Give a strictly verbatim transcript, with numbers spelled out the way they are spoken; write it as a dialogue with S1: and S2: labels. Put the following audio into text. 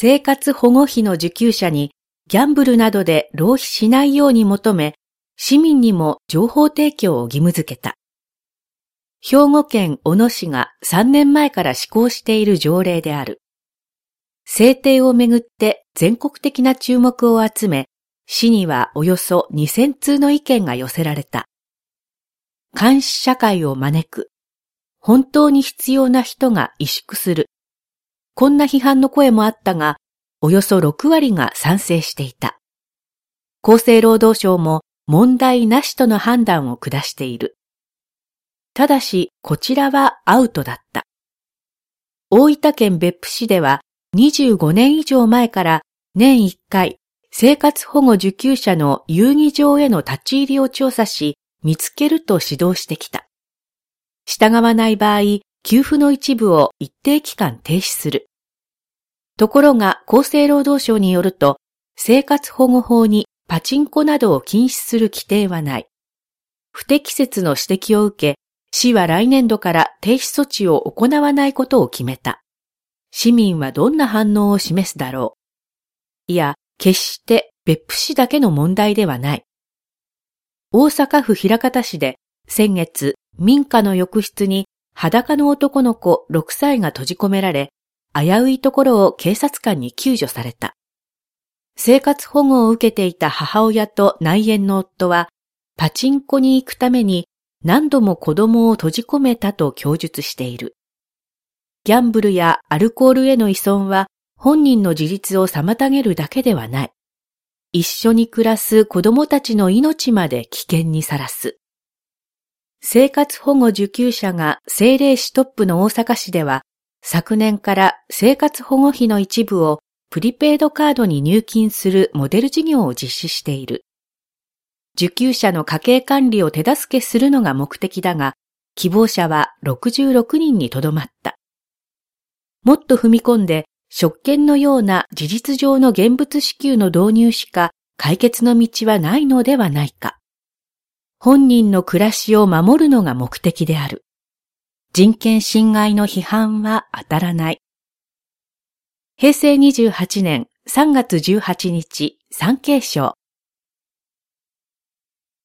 S1: 生活保護費の受給者にギャンブルなどで浪費しないように求め、市民にも情報提供を義務付けた。兵庫県小野市がさんねんまえから施行している条例である。制定をめぐって全国的な注目を集め、市にはおよそにせん通の意見が寄せられた。監視社会を招く。本当に必要な人が萎縮する。こんな批判の声もあったが、およそろく割が賛成していた。厚生労働省も問題なしとの判断を下している。ただし、こちらはアウトだった。大分県別府市ではにじゅうごねん以上前から年いっかい生活保護受給者の遊技場への立ち入りを調査し、見つけると指導してきた。従わない場合、給付の一部を一定期間停止する。ところが厚生労働省によると、生活保護法にパチンコなどを禁止する規定はない。不適切の指摘を受け、市は来年度から停止措置を行わないことを決めた。市民はどんな反応を示すだろう。いや、決して別府市だけの問題ではない。大阪府枚方市で先月、民家の浴室に裸の男の子ろくさいが閉じ込められ、危ういところを警察官に救助された。生活保護を受けていた母親と内縁の夫は、パチンコに行くために何度も子供を閉じ込めたと供述している。ギャンブルやアルコールへの依存は本人の自立を妨げるだけではない。一緒に暮らす子供たちの命まで危険にさらす。生活保護受給者が政令市トップの大阪市では、昨年から生活保護費の一部をプリペイドカードに入金するモデル事業を実施している。受給者の家計管理を手助けするのが目的だが、希望者はろくじゅうろくにんにとどまった。もっと踏み込んで、職権のような事実上の現物支給の導入しか解決の道はないのではないか。本人の暮らしを守るのが目的である。人権侵害の批判は当たらない。へいせいにじゅうはちねんさんがつじゅうはちにち、産経省。